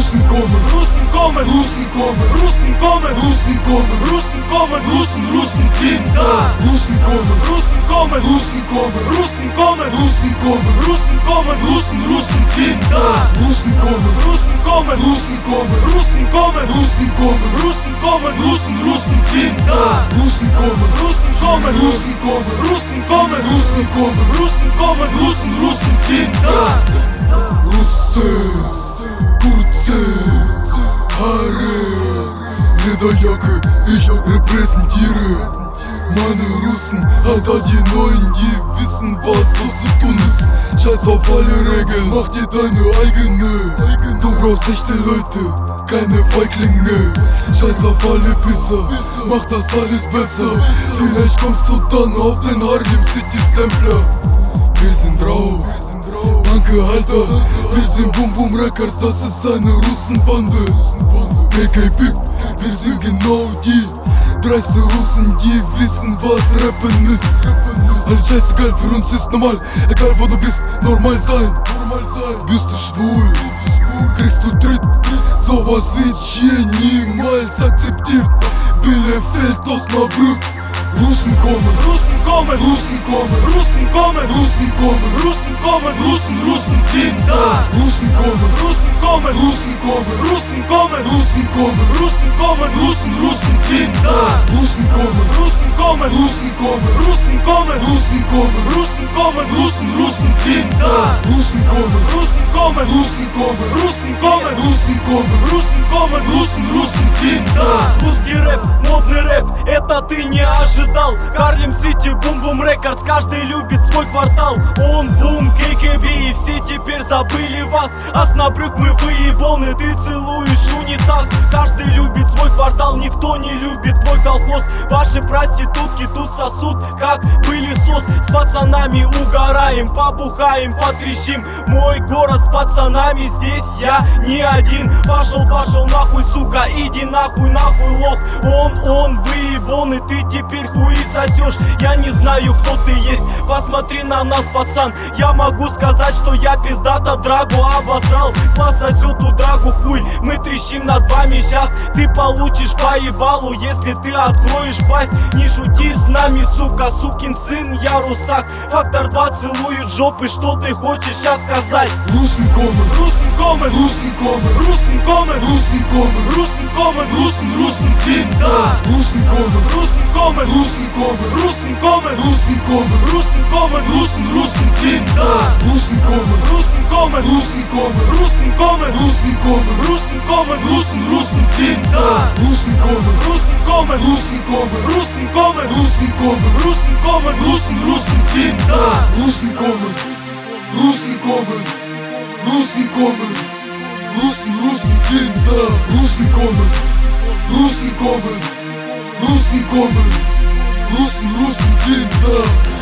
Russen kommen, Russen kommen, Russen kommen, Russen kommen, Russen kommen, Russen kommen, Russen sind da. Russen kommen, Russen kommen, Russen kommen, Russen kommen, Russen kommen, Russen kommen, Russen sind da. Russen kommen, Russen kommen, Russen kommen, Russen kommen, Russen kommen, Russen kommen, Russen sind da. Russen kommen, Russen kommen, Russen kommen, Russen kommen, Russen kommen, Russen kommen, Russen sind da. Russe, kurze Haare, Lederjacke, ich repräsentiere meine Russen, Alter, die Neuen, die wissen, was so zu tun ist. Scheiß auf alle Regeln, mach dir deine eigene. Du brauchst echte Leute, keine Feiglinge. Scheiß auf alle Pisser, mach das alles besser. Vielleicht kommst du dann auf den Harlem City Sampler. Wir sind drauf, danke Alter. Wir sind Boom Boom Records, das ist eine Russenbande. KKP, wir sind genau die dreiste Russen, die wissen, was Rappen ist. Alles scheißegal, für uns ist normal, egal wo du bist, normal sein. Bist du schwul, kriegst du Tritt, sowas wird hier niemals akzeptiert. Bielefeld, Osnabrück, Russen kommen, Russen kommen, Russen kommen, Russen kommen, Russen kommen, Russen kommen, Russen sind da. Russen kommen, Russen kommen, Russen kommen, Russen kommen, Russen kommen, Russen kommen, Russen sind da. Russen kommen, Russen kommen, Russen kommen, Russen kommen, Russen kommen, Russen kommen, Russen sind da. Russen kommen, Russen kommen, Russen kommen, Russen kommen, Russen kommen, Руssen kommen, Russen sind da. Русский рэп, модный рэп, это ты не ожидал. Харлем Сити, Бум Бум Рекордс, каждый любит свой квартал. Он Бум, ККБ, и все теперь забыли вас. Оснабрюк, мы выебоны, ты целуешь унитаз. Каждый любит свой квартал, никто не любит твой колхоз. Ваши проститутки тут сосут, как пылесос. С пацанами угораем, побухаем, потрещим. Мой город с пацанами, здесь я не один. Пошел нахуй, сука, иди нахуй, лох. Он выебон, и ты теперь хуи сосешь. Я не знаю, кто ты есть, посмотри на нас, пацан. Я могу сказать, что я пиздато драгу обосрал. Класс сосет у драгу хуй, мы трещим над вами сейчас. Ты получишь по ебалу, если ты откроешь пасть. Не шути с нами, сука, сукин сын, я русак. Фактор 2 целует жопы, что ты хочешь сейчас сказать? Russen kommen, Руssen kommen, Russen kommen, Руssen kommen, Russen kommen, Russen kommen, Russen sind da. Russen kommen, Russen kommen, Russen kommen, Russen kommen, Russen kommen, Russen kommen, Russen sind da. Russen kommen, Russen kommen, Russen kommen, Russen kommen, Russen kommen, Russen kommen, Russen sind da. Russen kommen, Russen kommen, Russen kommen, Russen kommen, Russen kommen, Russen kommen, Russen sind da. Russen kommen, Russen kommen, Russen kommen, Russen sind da. Russen kommen, Russen kommen, Russen kommen, Russen sind da.